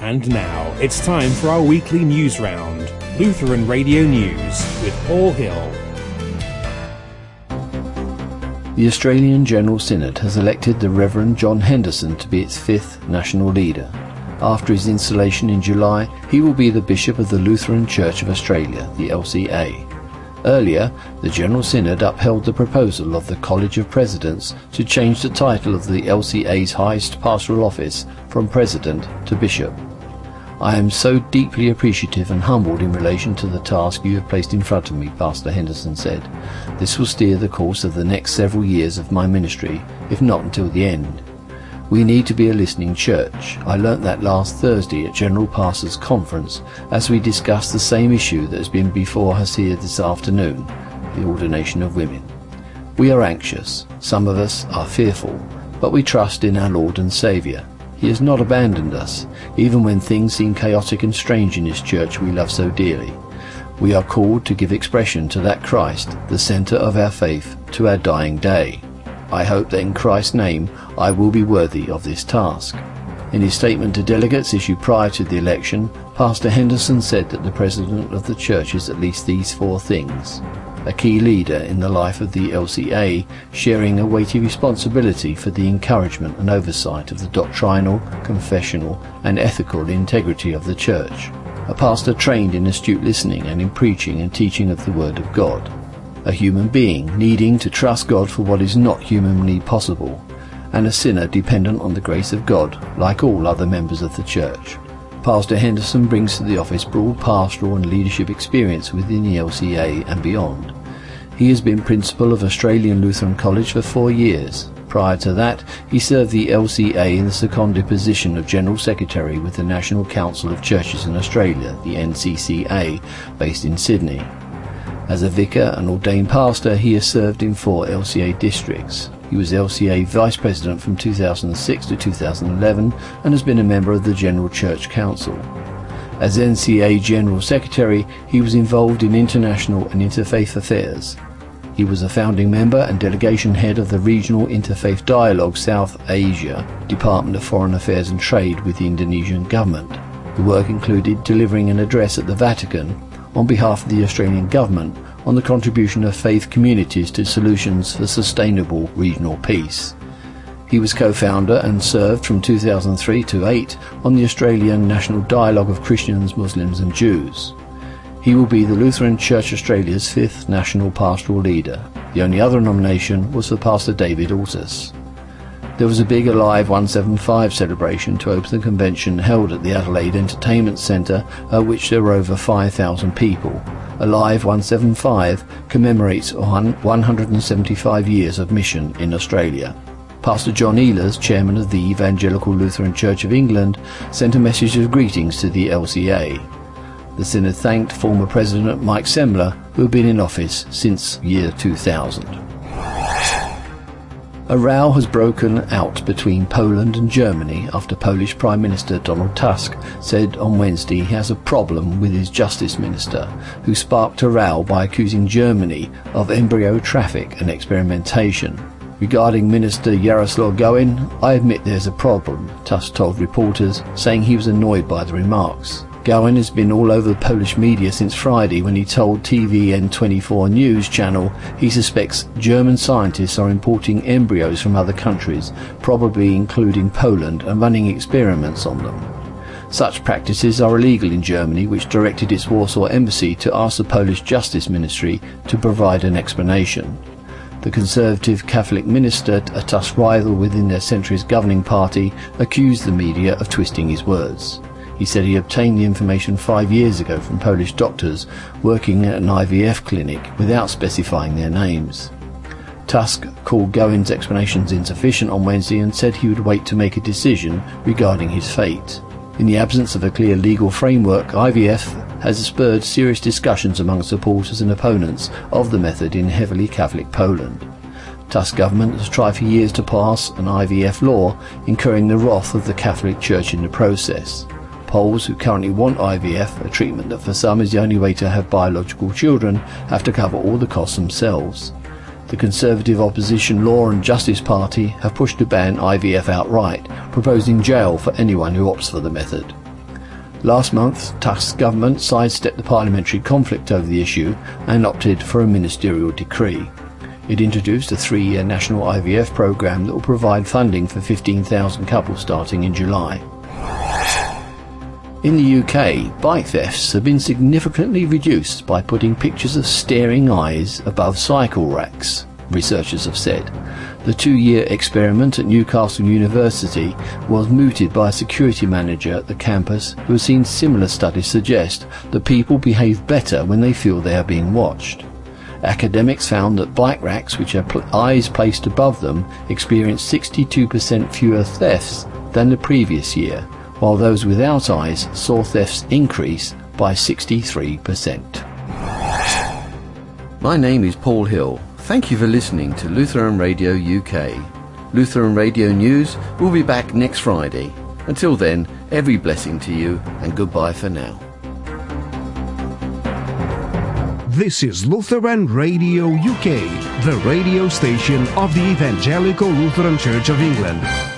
And now it's time for our weekly news round, Lutheran Radio News with Paul Hill. The Australian General Synod has elected the Reverend John Henderson to be its fifth national leader. After his installation in July, he will be the Bishop of the Lutheran Church of Australia, the LCA. Earlier, the General Synod upheld the proposal of the College of Presidents to change the title of the LCA's highest pastoral office from President to Bishop. I am so deeply appreciative and humbled in relation to the task you have placed in front of me, Pastor Henderson said. This will steer the course of the next several years of my ministry, if not until the end. We need to be a listening church. I learnt that last Thursday at General Pastors Conference as we discussed the same issue that has been before us here this afternoon, the ordination of women. We are anxious. Some of us are fearful, but we trust in our Lord and Saviour. He has not abandoned us, even when things seem chaotic and strange in this church we love so dearly. We are called to give expression to that Christ, the centre of our faith, to our dying day. I hope that in Christ's name I will be worthy of this task. In his statement to delegates issued prior to the election, Pastor Henderson said that the President of the Church is at least these four things: a key leader in the life of the LCA, sharing a weighty responsibility for the encouragement and oversight of the doctrinal, confessional and ethical integrity of the Church, a pastor trained in astute listening and in preaching and teaching of the Word of God, a human being needing to trust God for what is not humanly possible, and a sinner dependent on the grace of God, like all other members of the Church. Pastor Henderson brings to the office broad pastoral and leadership experience within the LCA and beyond. He has been principal of Australian Lutheran College for 4 years. Prior to that, he served the LCA in the seconded position of General Secretary with the National Council of Churches in Australia, the NCCA, based in Sydney. As a vicar and ordained pastor, he has served in 4 LCA districts. He was LCA Vice President from 2006 to 2011 and has been a member of the General Church Council. As NCA General Secretary, he was involved in international and interfaith affairs. He was a founding member and delegation head of the Regional Interfaith Dialogue South Asia Department of Foreign Affairs and Trade with the Indonesian government. The work included delivering an address at the Vatican on behalf of the Australian government on the contribution of faith communities to solutions for sustainable regional peace. He was co-founder and served from 2003 to 2008 on the Australian National Dialogue of Christians, Muslims and Jews. He will be the Lutheran Church Australia's 5th national pastoral leader. The only other nomination was for Pastor David Altus. There was a big Alive 175 celebration to open the convention held at the Adelaide Entertainment Centre, at which there were over 5,000 people. Alive 175 commemorates 175 years of mission in Australia. Pastor John Ehlers, chairman of the Evangelical Lutheran Church of England, sent a message of greetings to the LCA. The Synod thanked former President Mike Semler, who had been in office since year 2000. A row has broken out between Poland and Germany after Polish Prime Minister Donald Tusk said on Wednesday he has a problem with his Justice Minister, who sparked a row by accusing Germany of embryo traffic and experimentation. Regarding Minister Jaroslaw Gowin, I admit there's a problem, Tusk told reporters, saying he was annoyed by the remarks. Gowin has been all over the Polish media since Friday when he told TVN24 News channel he suspects German scientists are importing embryos from other countries, probably including Poland, and running experiments on them. Such practices are illegal in Germany, which directed its Warsaw embassy to ask the Polish Justice Ministry to provide an explanation. The Conservative Catholic minister, a Tusk rival within their centrist governing party, accused the media of twisting his words. He said he obtained the information 5 years ago from Polish doctors working at an IVF clinic without specifying their names. Tusk called Gowin's explanations insufficient on Wednesday and said he would wait to make a decision regarding his fate. In the absence of a clear legal framework, IVF has spurred serious discussions among supporters and opponents of the method in heavily Catholic Poland. Tusk government has tried for years to pass an IVF law, incurring the wrath of the Catholic Church in the process. Poles who currently want IVF, a treatment that for some is the only way to have biological children, have to cover all the costs themselves. The Conservative Opposition Law and Justice Party have pushed to ban IVF outright, proposing jail for anyone who opts for the method. Last month, Tusk's government sidestepped the parliamentary conflict over the issue and opted for a ministerial decree. It introduced a 3-year national IVF programme that will provide funding for 15,000 couples starting in July. In the UK, bike thefts have been significantly reduced by putting pictures of staring eyes above cycle racks, researchers have said. The 2-year experiment at Newcastle University was mooted by a security manager at the campus who has seen similar studies suggest that people behave better when they feel they are being watched. Academics found that bike racks which have eyes placed above them experienced 62% fewer thefts than the previous year, while those without eyes saw thefts increase by 63%. My name is Paul Hill. Thank you for listening to Lutheran Radio UK. Lutheran Radio News will be back next Friday. Until then, every blessing to you and goodbye for now. This is Lutheran Radio UK, the radio station of the Evangelical Lutheran Church of England.